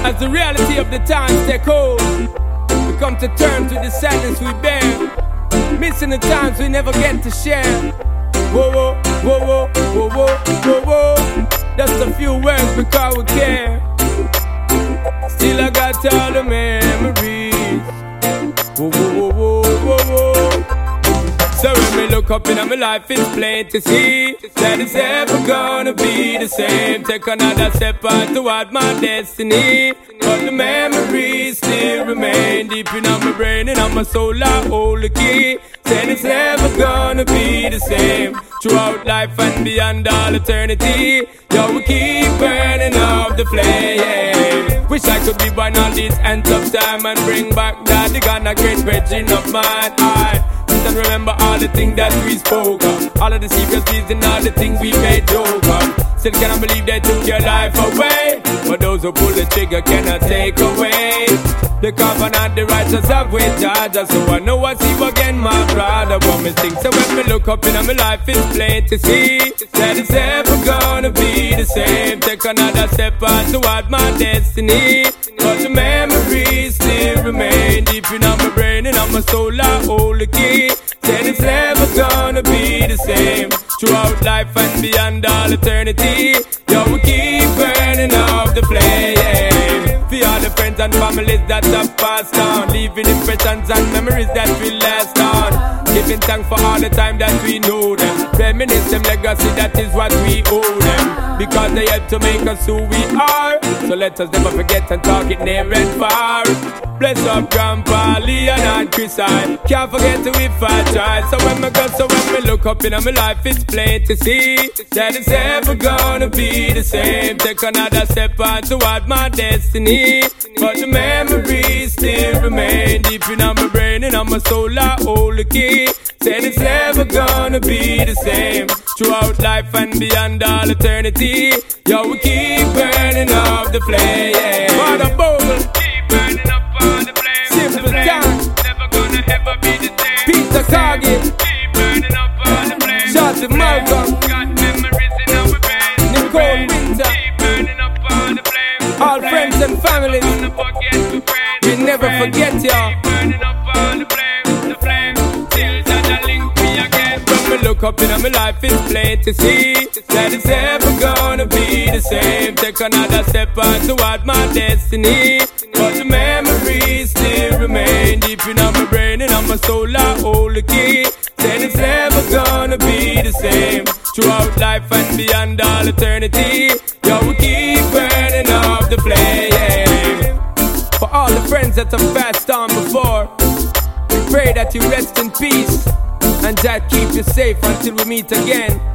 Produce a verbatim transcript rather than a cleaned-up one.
As the reality of the times take hold, we come to terms with the sadness we bear, missing the times we never get to share. Whoa, whoa, whoa, whoa, whoa, whoa, whoa, whoa. Just a few words because we care. Still I got all the memories. Whoa, whoa, whoa, whoa, whoa, whoa. So when me look up in my life, it's plain to see that it's never gonna be the same. Take another step on toward my destiny, but the memories still remain deep in my brain and on my soul. I hold the key. Said it's never gonna be the same throughout life and beyond all eternity. Yo, we keep burning up the flame. Wish I could be born all these ends of time and bring back that the Ghana great virgin of mine. I and remember all the things that we spoke of, all of the secrets and all the things we made joke of. Still cannot believe they took your life away, but those who pull the trigger cannot take away the covenant the righteous have with Georgia. So I know I see you again, my brother. What me think? So when me look up in my life, it's plain to see that it's never gonna be the same. Take another step on toward my destiny, but the memories still remain deep in my brain and on my soul. I hold the key. Said it's never gonna be the same throughout life and beyond all eternity. Yo, we keep burning up the flame. For all the friends and families that have passed on, leaving impressions and memories that will last on. Giving thanks for all the time that we know them. Reminisce them legacy, that is what we owe them, because they helped to make us who we are. So let us never forget and talk it near and far. Bless up Grandpa, Leon and Chris, I can't forget to if I try. So when me go, so when me look up in my life, it's plain to see that it's never gonna be the same. Take another step on toward my destiny, but the memories still remain deep in my brain and on my soul. I hold the key. Said it's never gonna be the same throughout life and beyond all eternity. Yo, we keep burning up the flame. For the bubble, keep burning up all the flame. Simple time, never gonna ever be the same. Peter Cargill, keep burning up all the flame. Shorty Malcolm, got memories in our brain. Nicole Winter, keep burning up all the flame. All friends and families, we never forget y'all. Keep burning up all the flame, the flame. Till that link me again. When we look up in my life, it's plain to see that it's never gonna be the same. Take another step on toward my destiny, but the memories still remain deep in my brain and on my soul. I hold the key. Said it's never gonna be the same throughout life and beyond all eternity. Yo, we keep burning up the flame. For all the friends that have passed on before, we pray that you rest in peace and that keep you safe until we meet again.